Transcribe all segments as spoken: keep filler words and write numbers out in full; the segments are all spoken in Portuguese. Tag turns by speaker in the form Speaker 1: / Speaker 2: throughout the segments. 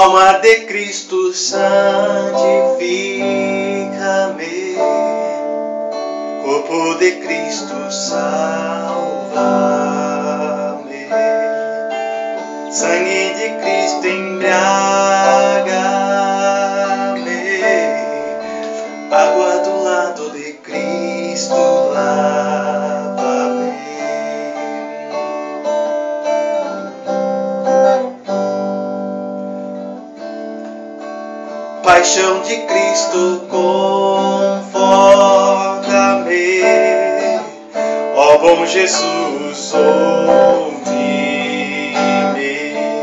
Speaker 1: Alma de Cristo, santifica-me. Corpo de Cristo, salva-me. Sangue de Cristo, embriaga-me. Água do lado de Cristo, lava-me. Paixão de Cristo, conforta-me. Ó bom Jesus, ouve-me.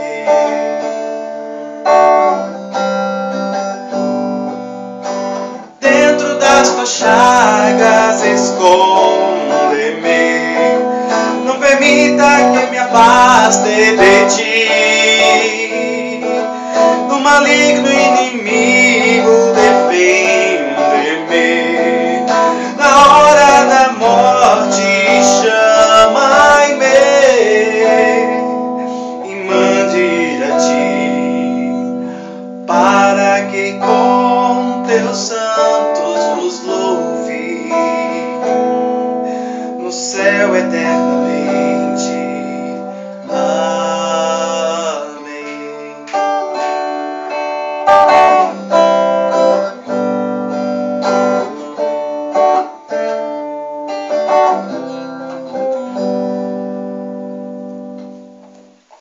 Speaker 1: Dentro das tuas chagas, esconde-me. Não permita que me afaste de ti. Do maligno inimigo, defende-me. Na hora da morte, chama-me e mande a ti, para que com teus santos vos louve no céu eterno.